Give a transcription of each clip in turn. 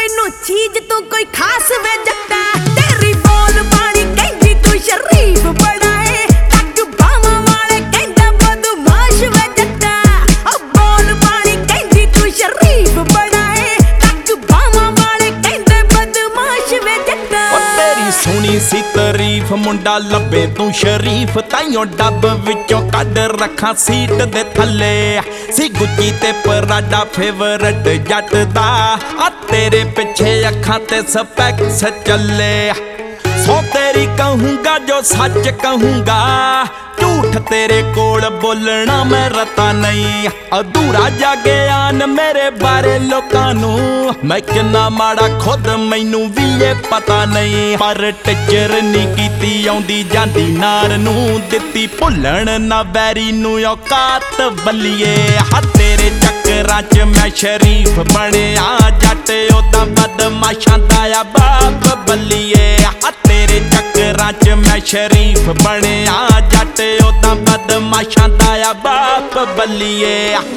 मैनू चीज तू कोई खास वे जट्टा तेरी बोल बाणी कहंदी तू शरीफ बड़ा है टक बावां वाले कहंदा बदमाश वे जट्टा ओ बोल बाणी कहंदी तू शरीफ बड़ा है टक बावां वाले कहंदे बदमाश वे जट्टा ओ तेरी सोहनी सी तारीफ मुंडा लब्बे तू शरीफ ताइयों डब विचों कड रखा सीट दे थल्ले सी गुच्ची ते पराडा फेवरेट जट दा आ तेरे पिछे अखां ते स्पैक्स चले सो तेरी कहूंगा जो सच कहूंगा झूठ तेरे कोल बोलना मैं रता नहीं अधूरा जागे आन मेरे बारे लोकां नू मैं किन्ना माड़ा खुद मैनू भी ये पता नहीं पर टिचर नी कीती आउंदी जांदी नार नू दित्ती भुल्लण ना बैरी नू औकात बल्लिए हा तेरे चक्करां च मैं शरीफ बणिया जट ओदा बदमाशां दा आ बाप बल्लिए हा तेरे चक्करां च मैं शरीफ बणिया जट ओदा बदमाशां दा आ बाप बल्लिए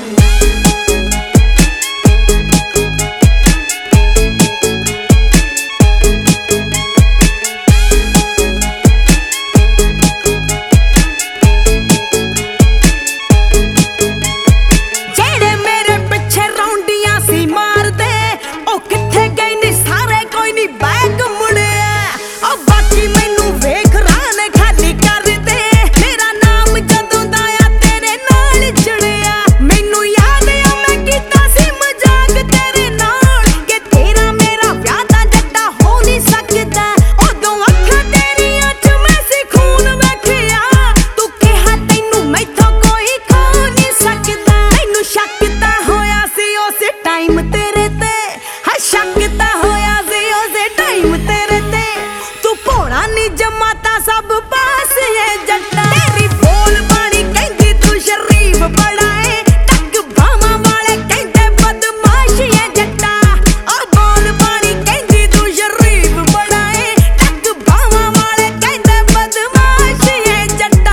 जमाता सब पास है जट्टा तेरी बोल बाणी कहंदी तू शरीफ बड़ा है टक बावां वाले कहंदे बदमाश है जट्टा ओ बोल बाणी कहंदी तू शरीफ बड़ा है टक बावां वाले कहंदे बदमाश है जट्टा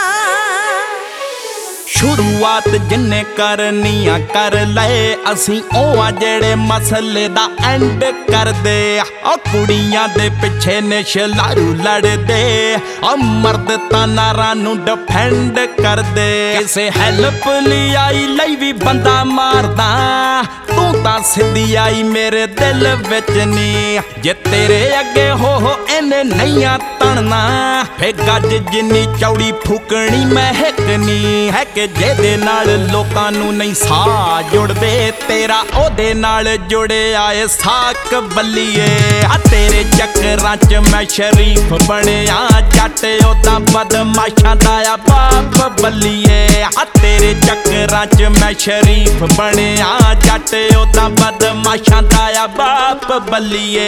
शुरुआत जिन्ने करनी आ कर ले असी ओ आ जेड़े मसले दा एंड कर दे ओ कुड़ियां दे पिछे ने शलारू लड़दे ओ मर्द तां नारां नू डिफेंड कर दे किसे हेल्प लई आई लई भी बंदा मारदा तू तां सिद्धी आई मेरे दिल विच नी जे तेरे अगे हो इन्ने नईयां तणना फे गज जिन्नी चौड़ी फूकनी महकनी है कि जेदे नाल लोकां नू नहीं साह जुड़दे तेरा ओदे नाल जुड़े आए साक बल्लिए आ तेरे चक्करां च मैं शरीफ बणिया जट ओदा बदमाशां दा आ बाप बल्लिए आ तेरे चक्करां च मैं शरीफ बणिया जट ओदा बदमाशां दा आ बाप बल्लिए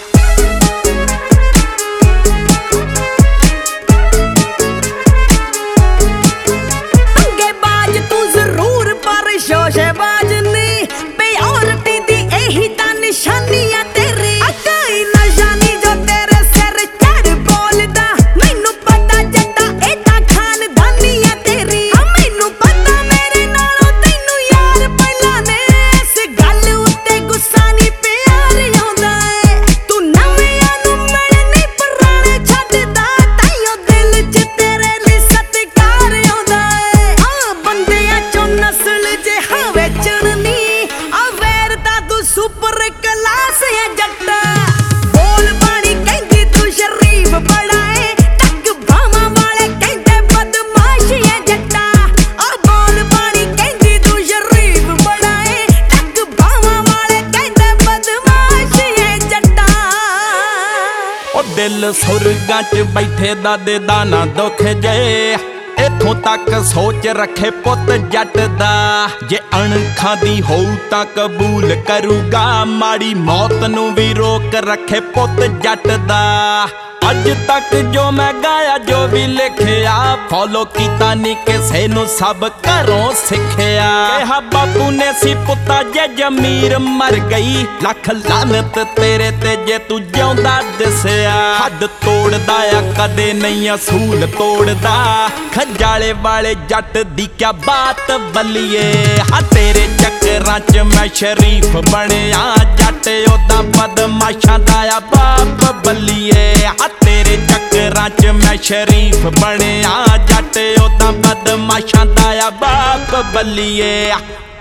शोशेबाज नहीं प्योरिटी दी यही ता निशानी है तेरी कोई नशा नहीं जो तेरे सिर चढ़ बोलदा मैनू पता जट्टा ए ता खानदानी है तेरी मैनू पता मेरे नालों तैनू यार पहला ने इस गल उत्ते गुस्सा नहीं प्यार आउंदा है तू नवेआं नू मिलनी पुराने छड्डदा ताइयों दिल च तेरे लई सत्कार आउंदा है आ बंदियां चों नस्ल सुपर क्लास है जट्टा बोल बाणी कहंदी तू शरीफ बड़ा है टक बावां वाले कहंदे बदमाश है जट्टा ओ बोल बाणी कहंदी तू शरीफ बड़ा है टक बावां वाले कहंदे बदमाश है जट्टा ओ दिल सुरगां च बैठे दादे दा ना दुख जे इथों तक सोच रखे पुत जट दा जे अणखा दी होऊ तां कबूल करूगा माड़ी मौत नू भी रोक रखे पुत जट दा अज तक जो मैं गाया जो भी लिखिया फॉलो कीता नी किसे नू सब घरों सिखिया कहा बापू ने सी पुता जे जमीर मर गई लख लानत तेरे ते जे तू जिउंदा दिसिया हद तोड़दा आ कदे नहीं असूल तोड़दा खजाले वाले जट दी क्या बात बल्लिए हा तेरे चक्करां च मैं शरीफ बणिया जट ओदा ਬਦਮਾਸ਼ਾਂ ਦਾ ਆ ਬਾਪ ਬੱਲੀਏ। ਆ ਤੇਰੇ ਚੱਕਰਾਂ 'ਚ ਮੈਂ ਸ਼ਰੀਫ ਬਣਿਆ ਜੱਟ, ਉਦਾਂ ਬਦਮਾਸ਼ਾਂ ਦਾ ਆ ਬਾਪ ਬੱਲੀਏ।